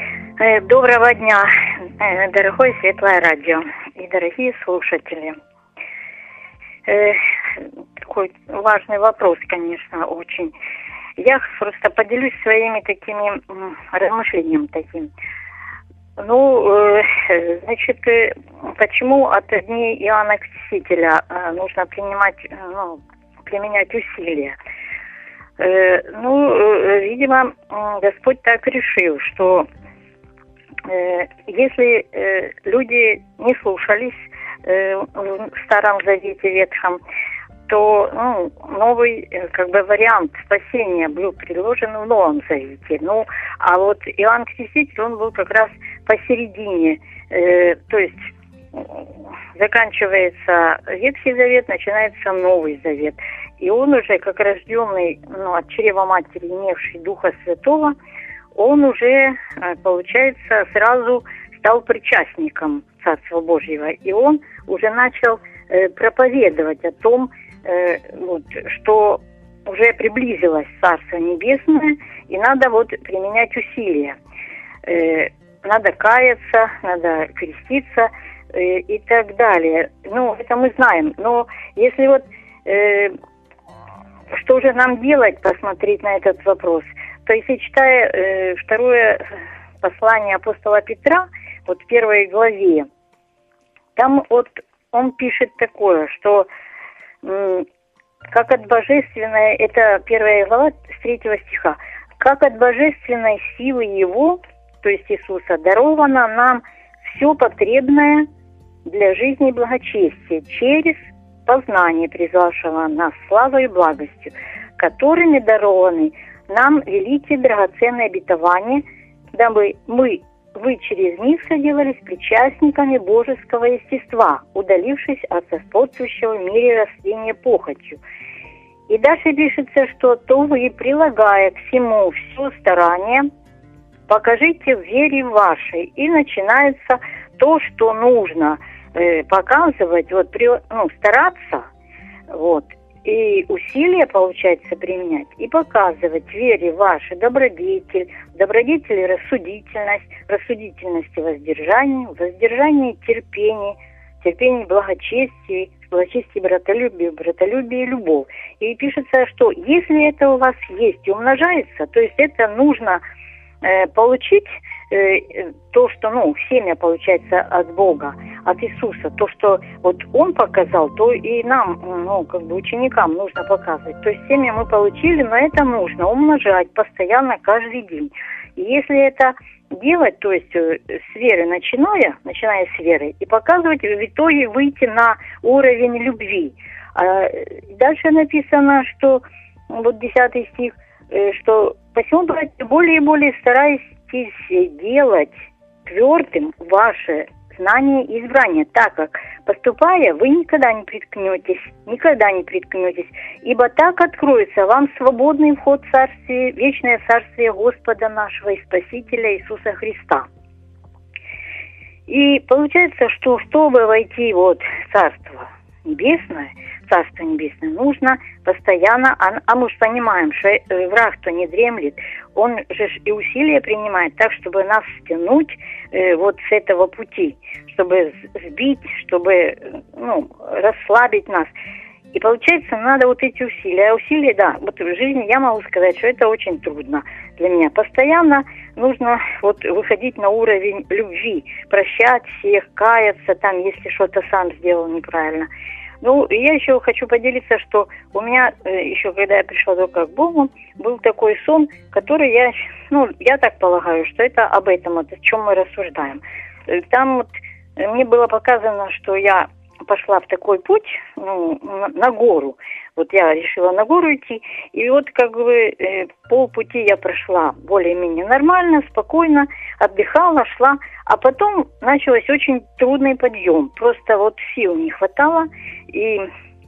Доброго дня, дорогое Светлое радио и дорогие слушатели. Такой важный вопрос, конечно, очень. Я просто поделюсь своими такими размышлением таким. Ну, значит, почему от дней Иоанна Крестителя нужно принимать, ну, применять усилия? Ну, видимо, Господь так решил, что если люди не слушались в Старом Завете Ветхом, то ну, новый как бы вариант спасения был предложен в Новом Завете. Ну, а вот Иоанн Креститель, он был как раз посередине, э, то есть заканчивается Ветхий Завет, начинается Новый Завет. И он уже, как рожденный, ну, от чрева матери, имевший Духа Святого, он уже, получается, сразу стал причастником Царства Божьего. И он уже начал э, проповедовать о том, э, вот, что уже приблизилось Царство Небесное, и надо вот применять усилия. Э, надо каяться, надо креститься э, и так далее. Ну, это мы знаем. Но если вот... Э, что же нам делать, посмотреть на этот вопрос? То есть, читая э, второе послание апостола Петра, вот в первой главе, там вот он пишет такое, что как от божественной, это первая глава с третьего стиха, как от божественной силы Его, то есть Иисуса, даровано нам все потребное для жизни и благочестия через познание призвавшего нас славой и благостью, которыми дарованы нам великие драгоценные обетования, дабы мы, вы через них соделались причастниками божеского естества, удалившись от господствующего в мире растения похотью. И дальше пишется, что то вы, прилагая к всему все старание, покажите в вере вашей. И начинается то, что нужно э, показывать, вот, при, ну, стараться, вот, и усилия, получается, применять, и показывать в вере вашей добродетель, добродетели рассудительность, рассудительности воздержание, воздержание терпение, терпение благочестие, благочестие братолюбие, братолюбие и любовь. И пишется, что если это у вас есть и умножается, то есть это нужно э, получить э, то, что, ну, семя получается от Бога, от Иисуса, то, что вот Он показал, то и нам, ну, как бы ученикам нужно показывать. То есть семя мы получили, но это нужно умножать постоянно каждый день. И если это делать, то есть с веры начиная, начиная с веры, и показывать, в итоге выйти на уровень любви. А дальше написано, что, вот десятый стих, что «посему, братья, более и более старайтесь делать твердым ваше знание и избрание, так как, поступая, вы никогда не приткнетесь, никогда не приткнетесь, ибо так откроется вам свободный вход в царствие, вечное царствие Господа нашего и Спасителя Иисуса Христа». И получается, что чтобы войти вот в Царство Небесное, Царство Небесное, нужно постоянно, а, а мы же понимаем, что враг-то не дремлет, он же и усилия принимает так, чтобы нас стянуть э, вот с этого пути, чтобы сбить, чтобы, ну, расслабить нас. И получается, надо вот эти усилия. А усилия, да, вот в жизни я могу сказать, что это очень трудно для меня. Постоянно нужно вот выходить на уровень любви, прощать всех, каяться там, если что-то сам сделал неправильно. Ну, я еще хочу поделиться, что у меня э, еще, когда я пришла только к Богу, был такой сон, который я, ну, я так полагаю, что это об этом, вот, о чем мы рассуждаем. Там вот мне было показано, что я пошла в такой путь, ну, на, на гору. Вот я решила на гору идти, и вот как бы э, полпути я прошла более-менее нормально, спокойно, отдыхала, шла, а потом начался очень трудный подъем. Просто вот сил не хватало, и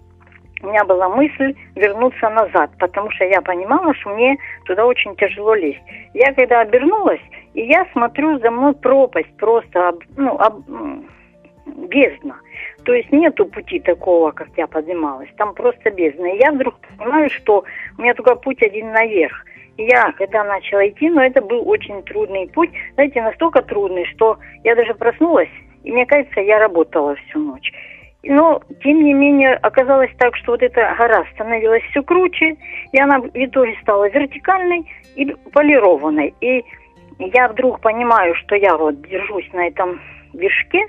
у меня была мысль вернуться назад, потому что я понимала, что мне туда очень тяжело лезть. Я когда обернулась, и я смотрю, за мной пропасть, просто, ну, об, бездна. То есть нету пути такого, как я поднималась. Там просто бездна. И я вдруг понимаю, что у меня только путь один наверх. И я, когда начала идти, но это был очень трудный путь. Знаете, настолько трудный, что я даже проснулась, и мне кажется, я работала всю ночь. Но, тем не менее, оказалось так, что вот эта гора становилась все круче, и она в итоге стала вертикальной и полированной. И я вдруг понимаю, что я вот держусь на этом вершке,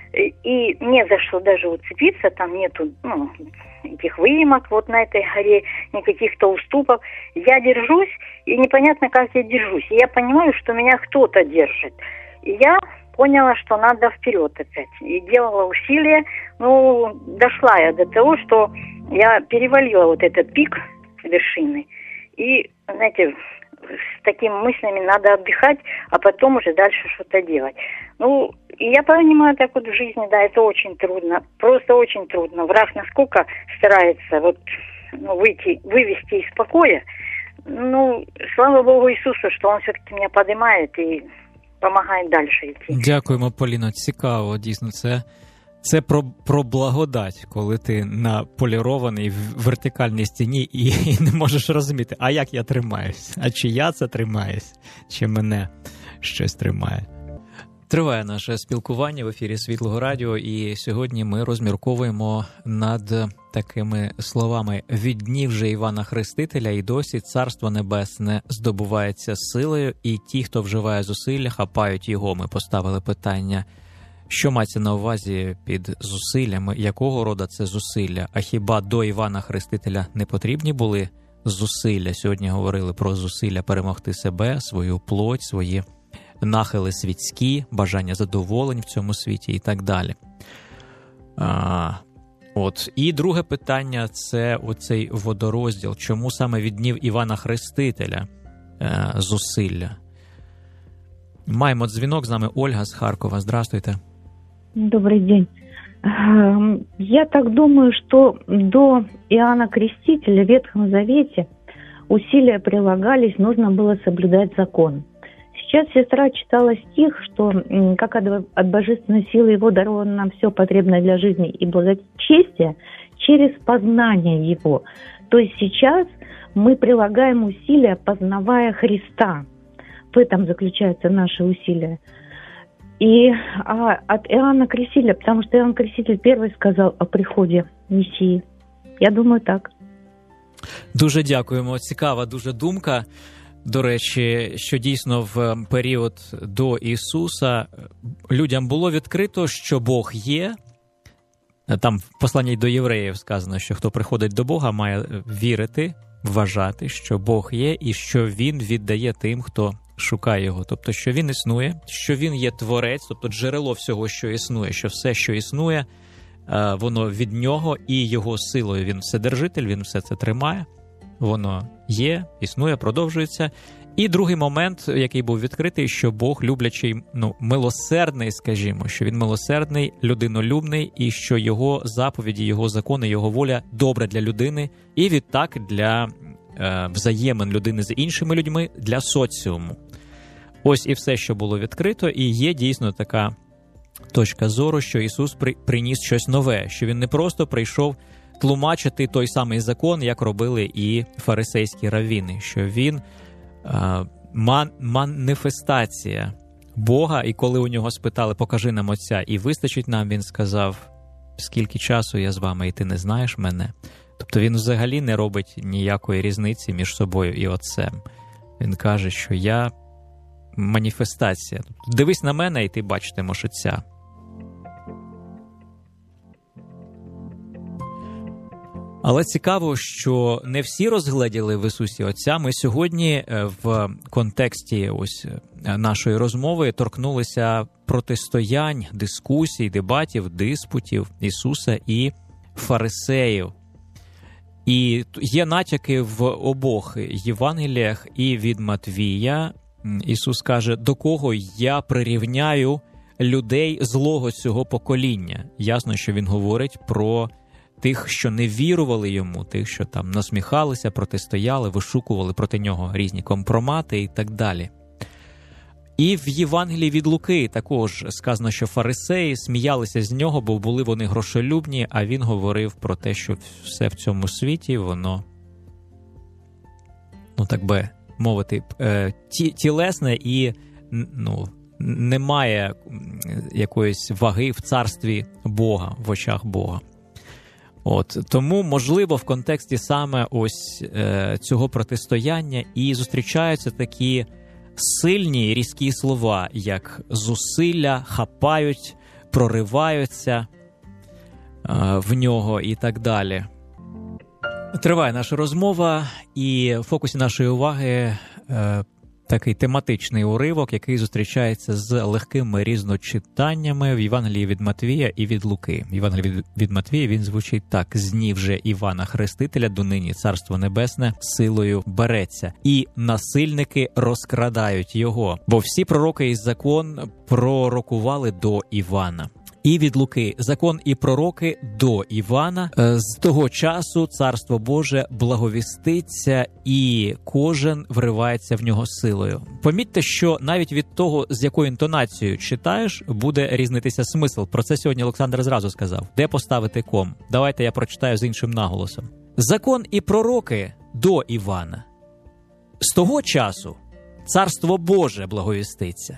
и не за что даже уцепиться, там нету, ну, этих выемок вот на этой горе, никаких-то уступов. Я держусь, и непонятно, как я держусь. И я понимаю, что меня кто-то держит. И я поняла, что надо вперед опять. И делала усилия. Ну, дошла я до того, что я перевалила вот этот пик вершины. И, знаете, с такими мыслями надо отдыхать, а потом уже дальше что-то делать. Ну, и я понимаю, так вот в жизни, да, это очень трудно, просто очень трудно. Враг насколько старается вот, ну, выйти, вывести из покоя. Ну, слава Богу Иисусу, що Он все-таки мене підіймає і допомагає далі йти. Дякуємо, Поліно, цікаво, дійсно, це... Це про, про благодать, коли ти на полірованій вертикальній стіні і, і не можеш розуміти, а як я тримаюсь, а чи я це тримаюсь, чи мене щось тримає. Триває наше спілкування в ефірі Світлого Радіо, і сьогодні ми розмірковуємо над такими словами: «Від днів же Івана Хрестителя і досі Царство Небесне здобувається силою, і ті, хто вживає зусилля, хапають його». Ми поставили питання: Що мається на увазі під зусиллями? Якого роду це зусилля? А хіба до Івана Хрестителя не потрібні були зусилля? Сьогодні говорили про зусилля перемогти себе, свою плоть, свої нахили світські, бажання задоволень в цьому світі і так далі. А, от. І друге питання – це оцей водорозділ. Чому саме від днів Івана Хрестителя е, зусилля? Маємо дзвінок, з нами Ольга з Харкова. Здравствуйте. Добрый день. Я так думаю, что до Иоанна Крестителя в Ветхом Завете усилия прилагались, нужно было соблюдать закон. Сейчас сестра читала стих, что как от божественной силы его даровано нам все потребное для жизни и благочестия через познание его. То есть сейчас мы прилагаем усилия, познавая Христа. В этом заключаются наши усилия. И а, от Иоанна Крестителя, потому что Иоанн Креститель первый сказал о приходе Мессии. Я думаю, так. Дуже дякуємо. Цікава дуже думка. До речі, що дійсно в період до Ісуса людям було відкрито, що Бог є. Там в посланні до євреїв сказано, що хто приходить до Бога, має вірити, вважати, що Бог є і що Він віддає тим, хто шукає його. Тобто, що він існує, що він є творець, тобто джерело всього, що існує, що все, що існує, воно від нього і його силою. Він вседержитель, він все це тримає. Воно є, існує, продовжується. І другий момент, який був відкритий, що Бог люблячий, ну, милосердний, скажімо, що він милосердний, людинолюбний, і що його заповіді, його закони, його воля добре для людини, і відтак для е, взаємин людини з іншими людьми, для соціуму. Ось і все, що було відкрито, і є дійсно така точка зору, що Ісус при, приніс щось нове, що Він не просто прийшов тлумачити той самий закон, як робили і фарисейські раввіни, що Він е, ман, маніфестація Бога, і коли у нього спитали, покажи нам Отця, і вистачить нам, він сказав, скільки часу я з вами, і ти не знаєш мене. Тобто він взагалі не робить ніякої різниці між собою і Отцем. Він каже, що я маніфестація. Тобто, дивись на мене, і ти бачитимеш Отця. Але цікаво, що не всі розгледіли в Ісусі Отця. Ми сьогодні в контексті ось нашої розмови торкнулися протистоянь, дискусій, дебатів, диспутів Ісуса і фарисеїв. І є натяки в обох Євангеліях, і від Матвія. Ісус каже, до кого я прирівняю людей злого цього покоління. Ясно, що він говорить про тих, що не вірували йому, тих, що там насміхалися, протистояли, вишукували проти нього різні компромати і так далі. І в Євангелії від Луки також сказано, що фарисеї сміялися з нього, бо були вони грошолюбні, а він говорив про те, що все в цьому світі, воно, ну так би мовити, ті, тілесне і, ну, немає якоїсь ваги в царстві Бога, в очах Бога. От, тому, можливо, в контексті саме ось е, цього протистояння і зустрічаються такі сильні, різкі слова, як зусилля, хапають, прориваються е, в нього і так далі. Триває наша розмова, і в фокусі нашої уваги е, такий тематичний уривок, який зустрічається з легкими різночитаннями в Євангелії від Матвія і від Луки. В Євангелії від, від Матвія він звучить так: «З днів же Івана Хрестителя донині Царство Небесне силою береться, і насильники розкрадають його, бо всі пророки і закон пророкували до Івана». І від Луки: «Закон і пророки до Івана. З того часу Царство Боже благовіститься, і кожен вривається в нього силою». Помітьте, що навіть від того, з якою інтонацією читаєш, буде різнитися смисл. Про це сьогодні Олександр зразу сказав. Де поставити ком? Давайте я прочитаю з іншим наголосом. «Закон і пророки до Івана. З того часу Царство Боже благовіститься».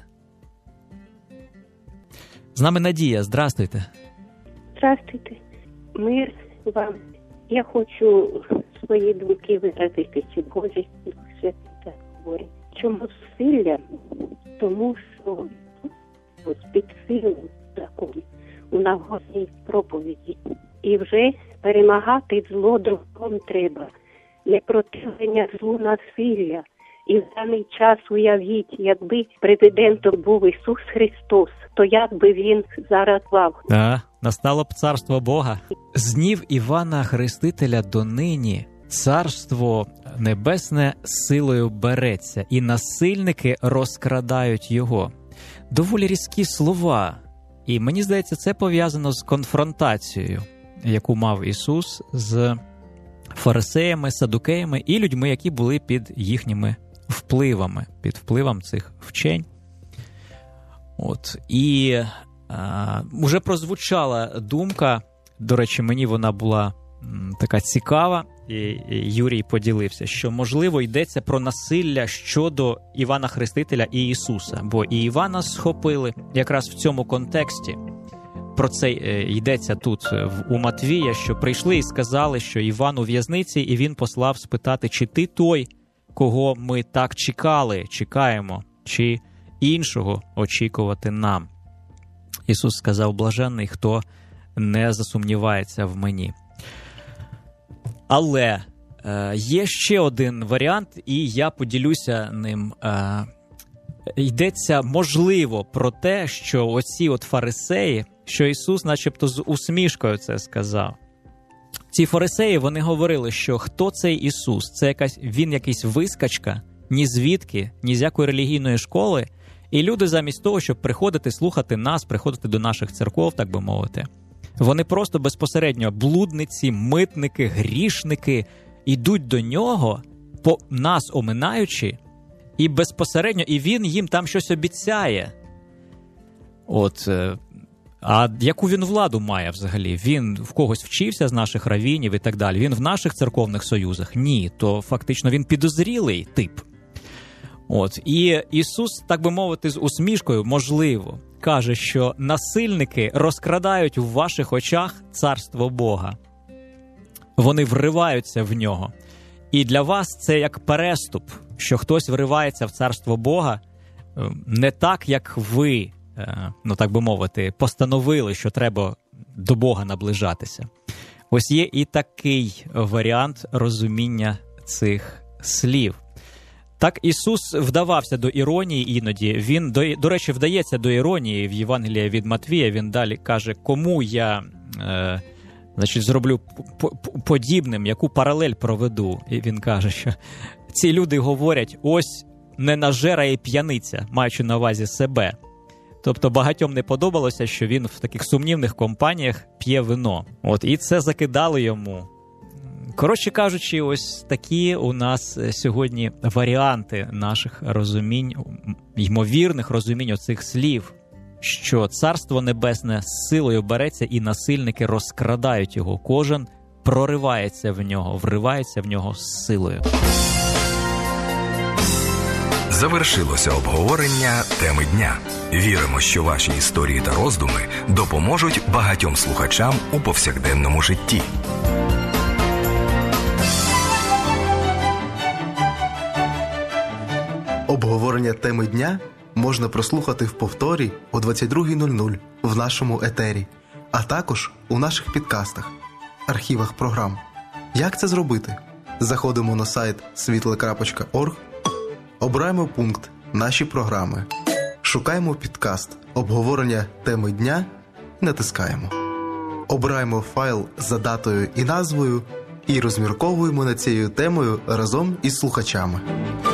З нами Надія. Здравствуйте. Здравствуйте. Мир вам. Я хочу свої думки виразити, чи Боже Святий так говорить. Чому зусилля? Тому що під силу закон у нагодній проповіді. І вже перемагати зло добром треба. Не противлення злу насилля. І в даний час уявіть, якби президентом був Ісус Христос, то як би він зараз вав? Так, настало б царство Бога. З днів Івана Хрестителя донині царство небесне силою береться, і насильники розкрадають його. Доволі різкі слова. І мені здається, це пов'язано з конфронтацією, яку мав Ісус з фарисеями, садукеями і людьми, які були під їхніми впливами, під впливом цих вчень. От. І а, вже прозвучала думка, до речі, мені вона була м, така цікава, і, і Юрій поділився, що, можливо, йдеться про насилля щодо Івана Хрестителя і Ісуса, бо і Івана схопили якраз в цьому контексті. Про це йдеться тут у Матвія, що прийшли і сказали, що Іван у в'язниці, і він послав спитати, чи ти той, кого ми так чекали, чекаємо, чи іншого очікувати нам. Ісус сказав, блаженний, хто не засумнівається в мені. Але е, є ще один варіант, і я поділюся ним. Е, йдеться, можливо, про те, що оці от фарисеї, що Ісус начебто з усмішкою це сказав. Ці фарисеї, вони говорили, що хто цей Ісус? Це якась, він якийсь вискачка, ні звідки, ні з якої релігійної школи. І люди замість того, щоб приходити, слухати нас, приходити до наших церков, так би мовити, вони просто безпосередньо блудниці, митники, грішники, ідуть до нього, по нас оминаючи, і безпосередньо, і він їм там щось обіцяє. От, а яку він владу має взагалі? Він в когось вчився з наших раввінів і так далі? Він в наших церковних союзах? Ні, то фактично він підозрілий тип. От, і Ісус, так би мовити, з усмішкою, можливо, каже, що насильники розкрадають у ваших очах царство Бога. Вони вриваються в нього. І для вас це як переступ, що хтось вривається в царство Бога не так, як ви, ну так би мовити, постановили, що треба до Бога наближатися. Ось є і такий варіант розуміння цих слів. Так Ісус вдавався до іронії іноді. Він, до, до речі, вдається до іронії в Євангелії від Матвія. Він далі каже, кому я е, значить, зроблю подібним, яку паралель проведу. І він каже, що ці люди говорять, ось ненажера і п'яниця, маючи на увазі себе. Тобто багатьом не подобалося, що він в таких сумнівних компаніях п'є вино. От, і це закидало йому. Коротше кажучи, ось такі у нас сьогодні варіанти наших розумінь, ймовірних розумінь оцих слів, що Царство Небесне з силою береться і насильники розкрадають його. Кожен проривається в нього, вривається в нього з силою. Завершилося обговорення теми дня. Віримо, що ваші історії та роздуми допоможуть багатьом слухачам у повсякденному житті. Обговорення теми дня можна прослухати в повторі о двадцять друга нуль нуль в нашому етері, а також у наших підкастах, архівах програм. Як це зробити? Заходимо на сайт світле крапочка орг, обираємо пункт «Наші програми», шукаємо підкаст «Обговорення теми дня» і натискаємо. Обираємо файл за датою і назвою і розмірковуємо над цією темою разом із слухачами.